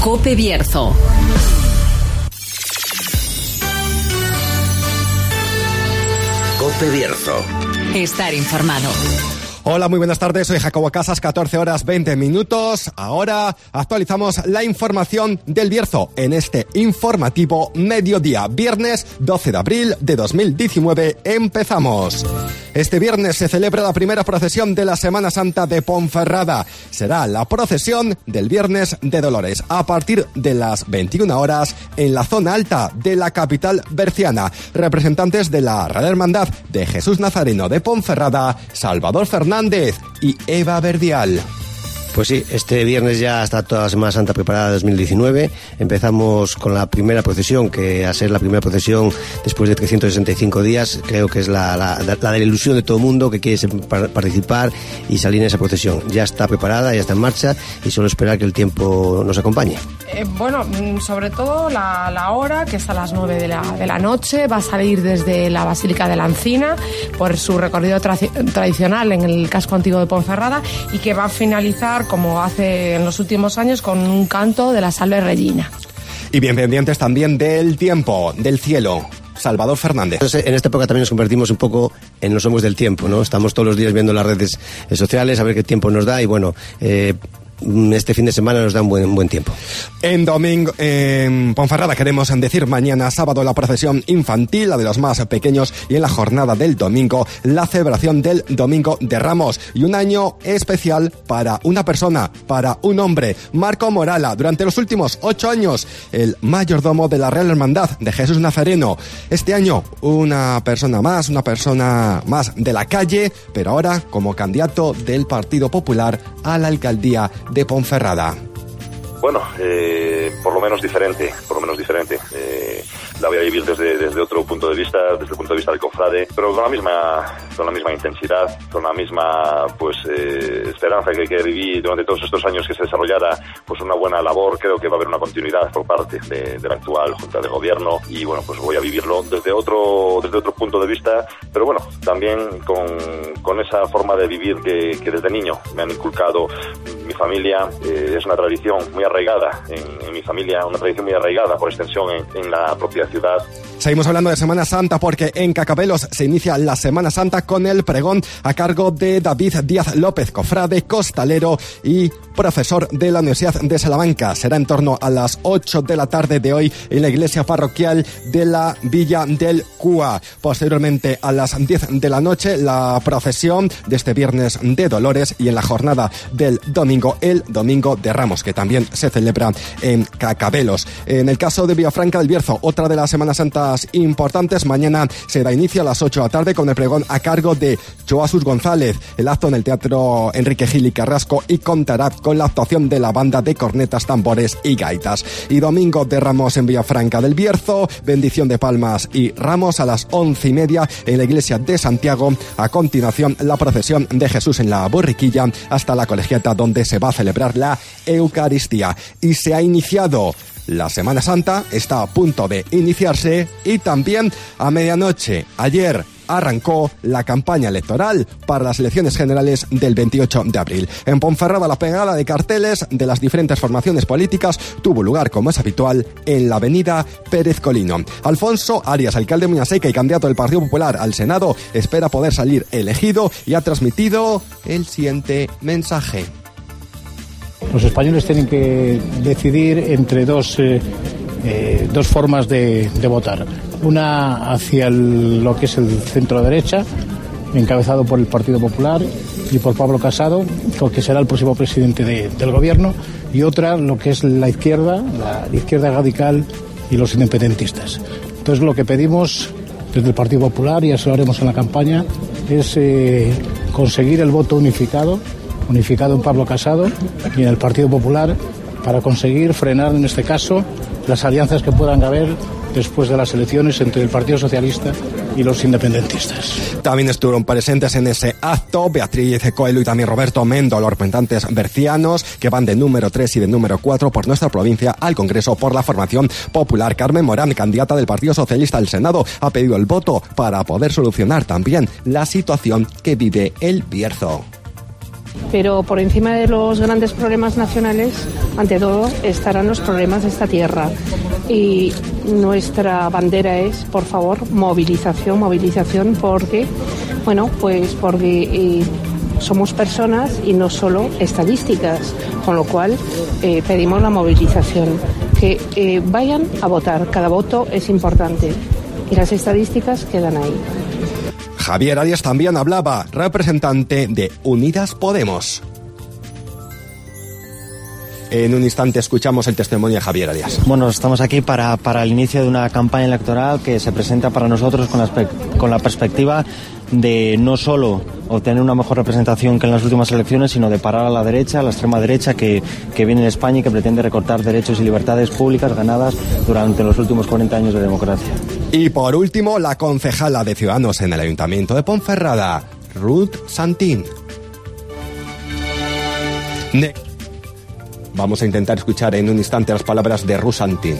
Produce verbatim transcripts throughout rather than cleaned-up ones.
COPE Bierzo. COPE Bierzo. Estar informado. Hola, muy buenas tardes, soy Jacobo Casas, catorce horas veinte minutos. Ahora actualizamos la información del Bierzo en este informativo mediodía, viernes doce de abril de dos mil diecinueve. Empezamos. Este viernes se celebra la primera procesión de la Semana Santa de Ponferrada. Será la procesión del Viernes de Dolores a partir de las veintiuna horas en la zona alta de la capital berciana. Representantes de la Real Hermandad de Jesús Nazareno de Ponferrada, Salvador Fernández y Eva Verdial. Pues sí, este viernes ya está toda la Semana Santa preparada de dos mil diecinueve. Empezamos con la primera procesión, que a ser la primera procesión después de trescientos sesenta y cinco días, creo que es la, la, la de la ilusión de todo el mundo que quiere participar y salir en esa procesión. Ya está preparada, ya está en marcha y solo esperar que el tiempo nos acompañe. Eh, bueno, sobre todo la, la hora, que es a las nueve de la, de la noche, va a salir desde la Basílica de la Encina por su recorrido tra- tradicional en el casco antiguo de Ponferrada y que va a finalizar, como hace en los últimos años, con un canto de la Salve Regina. Y bien pendientes también del tiempo, del cielo. Salvador Fernández. Entonces, en esta época también nos convertimos un poco en los hombres del tiempo, ¿no? Estamos todos los días viendo las redes sociales a ver qué tiempo nos da y bueno, eh, este fin de semana nos da un buen, buen tiempo. En domingo, en Ponferrada queremos decir mañana sábado la procesión infantil, la de los más pequeños, y en la jornada del domingo la celebración del Domingo de Ramos. Y un año especial para una persona, para un hombre, Marco Morala, durante los últimos ocho años el mayordomo de la Real Hermandad de Jesús Nazareno. Este año una persona más, una persona más de la calle, pero ahora como candidato del Partido Popular a la alcaldía de Ponferrada. Bueno, eh, por lo menos diferente, por lo menos diferente. Eh, la voy a vivir desde, desde otro punto de vista, desde el punto de vista del cofrade, pero con la misma, con la misma intensidad, con la misma, pues, eh, esperanza que, que viví durante todos estos años que se desarrollara, pues, una buena labor. Creo que va a haber una continuidad por parte de, de la actual Junta de Gobierno y, bueno, pues voy a vivirlo desde otro, desde otro punto de vista, pero bueno, también con, con esa forma de vivir que, que desde niño me han inculcado mi familia. Eh, es una tradición muy arraigada en, en mi familia, una tradición muy arraigada por extensión en, en la propia ciudad. Seguimos hablando de Semana Santa porque en Cacabelos se inicia la Semana Santa con el pregón a cargo de David Díaz López, cofrade, costalero y profesor de la Universidad de Salamanca. Será en torno a las ocho de la tarde de hoy en la iglesia parroquial de la Villa del Cúa. Posteriormente a las diez de la noche la procesión de este Viernes de Dolores y en la jornada del domingo el Domingo de Ramos, que también se celebra en Cacabelos. En el caso de Villafranca del Bierzo, otra de las Semanas Santas importantes, mañana se da inicio a las ocho de la tarde con el pregón a cargo de Joasus González. El acto en el Teatro Enrique Gil y Carrasco y contará con la actuación de la banda de cornetas, tambores y gaitas. Y Domingo de Ramos en Villafranca del Bierzo, bendición de palmas y ramos a las once y media en la iglesia de Santiago. A continuación, la procesión de Jesús en la borriquilla hasta la colegiata donde se va a celebrar la Eucaristía. Y se ha iniciado la Semana Santa, está a punto de iniciarse y también a medianoche, ayer, arrancó la campaña electoral para las elecciones generales del veintiocho de abril. En Ponferrada, la pegada de carteles de las diferentes formaciones políticas tuvo lugar, como es habitual, en la avenida Pérez Colino. Alfonso Arias, alcalde de Muñaseca y candidato del Partido Popular al Senado, espera poder salir elegido y ha transmitido el siguiente mensaje. Los españoles tienen que decidir entre dos, eh, eh, dos formas de, de votar. Una hacia el, lo que es el centro-derecha, encabezado por el Partido Popular y por Pablo Casado, que será el próximo presidente de, del gobierno, y otra lo que es la izquierda, la izquierda radical y los independentistas. Entonces lo que pedimos desde el Partido Popular, y así lo haremos en la campaña, es eh, conseguir el voto unificado, unificado en Pablo Casado y en el Partido Popular, para conseguir frenar en este caso las alianzas que puedan haber después de las elecciones entre el Partido Socialista y los independentistas. También estuvieron presentes en ese acto Beatriz Coelho y también Roberto Mendo, los representantes bercianos que van de número tres y de número cuatro por nuestra provincia al Congreso por la formación popular. Carmen Morán, candidata del Partido Socialista al Senado, ha pedido el voto para poder solucionar también la situación que vive el Bierzo. Pero por encima de los grandes problemas nacionales, ante todo, estarán los problemas de esta tierra. Y nuestra bandera es, por favor, movilización, movilización, porque, bueno, pues porque eh, somos personas y no solo estadísticas, con lo cual eh, pedimos la movilización. Que eh, vayan a votar, cada voto es importante y las estadísticas quedan ahí. Javier Arias también hablaba, representante de Unidas Podemos. En un instante escuchamos el testimonio de Javier Arias. Bueno, estamos aquí para, para el inicio de una campaña electoral que se presenta para nosotros con la, con la perspectiva de no solo obtener una mejor representación que en las últimas elecciones, sino de parar a la derecha, a la extrema derecha que, que viene en España y que pretende recortar derechos y libertades públicas ganadas durante los últimos cuarenta años de democracia. Y por último, la concejala de Ciudadanos en el Ayuntamiento de Ponferrada, Ruth Santín. Ne- Vamos a intentar escuchar en un instante las palabras de Ruth Santín.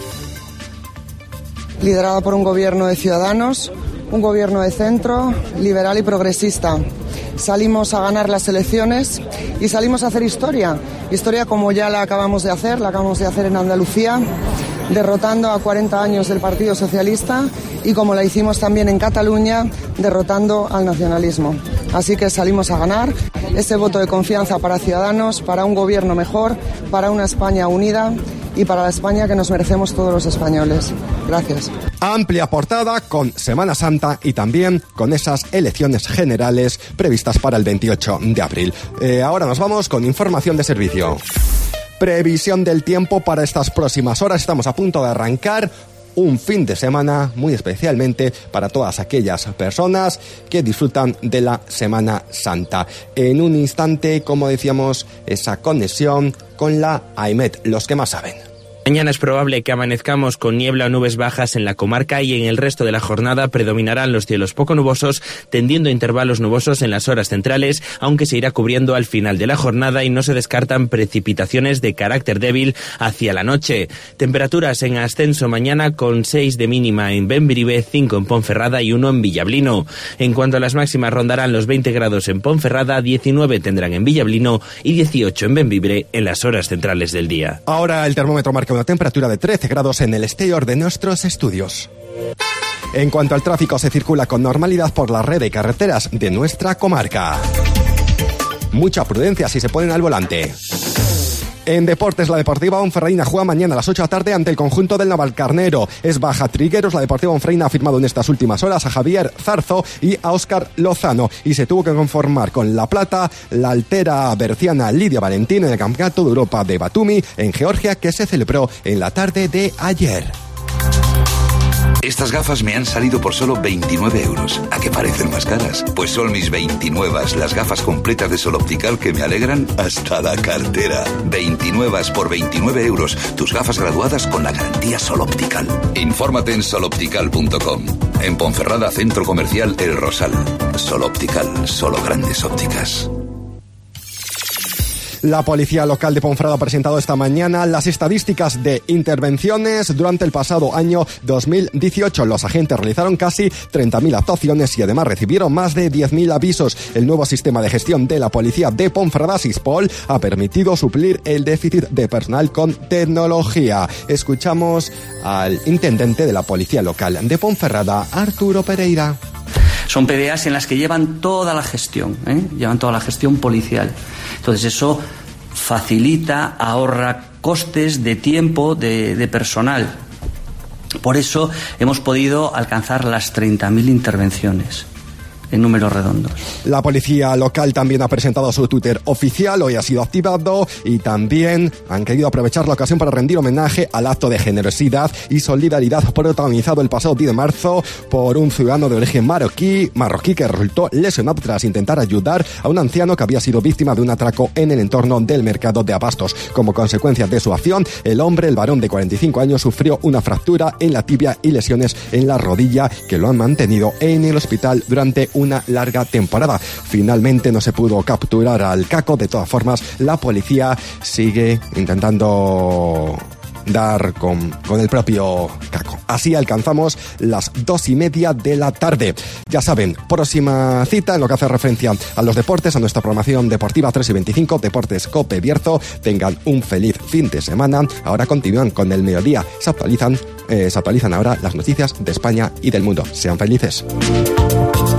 Liderada por un gobierno de Ciudadanos, un gobierno de centro, liberal y progresista. Salimos a ganar las elecciones y salimos a hacer historia. Historia como ya la acabamos de hacer, la acabamos de hacer en Andalucía, derrotando a cuarenta años del Partido Socialista, y como la hicimos también en Cataluña, derrotando al nacionalismo. Así que salimos a ganar ese voto de confianza para Ciudadanos, para un gobierno mejor, para una España unida y para la España que nos merecemos todos los españoles. Gracias. Amplia portada con Semana Santa y también con esas elecciones generales previstas para el veintiocho de abril. Eh, ahora nos vamos con información de servicio. Previsión del tiempo para estas próximas horas. Estamos a punto de arrancar un fin de semana muy especialmente para todas aquellas personas que disfrutan de la Semana Santa. En un instante, como decíamos, esa conexión con la AEMET, los que más saben. Mañana es probable que amanezcamos con niebla o nubes bajas en la comarca y en el resto de la jornada predominarán los cielos poco nubosos, tendiendo a intervalos nubosos en las horas centrales, aunque se irá cubriendo al final de la jornada y no se descartan precipitaciones de carácter débil hacia la noche. Temperaturas en ascenso mañana con seis de mínima en Bembrive, cinco en Ponferrada y uno en Villablino. En cuanto a las máximas, rondarán los veinte grados en Ponferrada, diecinueve tendrán en Villablino y dieciocho en Bembrive en las horas centrales del día. Ahora el termómetro marca una temperatura de trece grados en el exterior de nuestros estudios. En cuanto al tráfico, se circula con normalidad por la red de carreteras de nuestra comarca. Mucha prudencia si se ponen al volante. En deportes, la Deportiva Ponferradina juega mañana a las ocho de la tarde ante el conjunto del Navalcarnero. Es baja Trigueros. La Deportiva Ponferradina ha firmado en estas últimas horas a Javier Zarzo y a Óscar Lozano y se tuvo que conformar con la plata la altera berciana Lidia Valentín en el Campeonato de Europa de Batumi en Georgia, que se celebró en la tarde de ayer. Estas gafas me han salido por solo veintinueve euros. ¿A qué parecen más caras? Pues son mis veintinueve, las gafas completas de Sol Optical que me alegran hasta la cartera. veintinueve por veintinueve euros. Tus gafas graduadas con la garantía Sol Optical. Infórmate en sol optical punto com. En Ponferrada, Centro Comercial El Rosal. Sol Optical, solo grandes ópticas. La policía local de Ponferrada ha presentado esta mañana las estadísticas de intervenciones durante el pasado año dos mil dieciocho. Los agentes realizaron casi treinta mil actuaciones y además recibieron más de diez mil avisos. El nuevo sistema de gestión de la policía de Ponferrada, SISPOL, ha permitido suplir el déficit de personal con tecnología. Escuchamos al intendente de la policía local de Ponferrada, Arturo Pereira. Son P D As en las que llevan toda la gestión, ¿eh? llevan toda la gestión policial. Entonces eso facilita, ahorra costes de tiempo, de, de personal. Por eso hemos podido alcanzar las treinta mil intervenciones. En números redondos. La policía local también ha presentado su Twitter oficial, hoy ha sido activado y también han querido aprovechar la ocasión para rendir homenaje al acto de generosidad y solidaridad protagonizado el pasado diez de marzo por un ciudadano de origen marroquí, marroquí que resultó lesionado tras intentar ayudar a un anciano que había sido víctima de un atraco en el entorno del mercado de abastos. Como consecuencia de su acción, el hombre, el varón de cuarenta y cinco años, sufrió una fractura en la tibia y lesiones en la rodilla que lo han mantenido en el hospital durante una larga temporada. Finalmente no se pudo capturar al caco. De todas formas, la policía sigue intentando dar con, con el propio caco. Así alcanzamos las dos y media de la tarde. Ya saben, próxima cita en lo que hace referencia a los deportes, a nuestra programación deportiva tres y veinticinco, Deportes Cope Bierzo. Tengan un feliz fin de semana. Ahora continúan con el mediodía. Se actualizan, eh, se actualizan ahora las noticias de España y del mundo. Sean felices.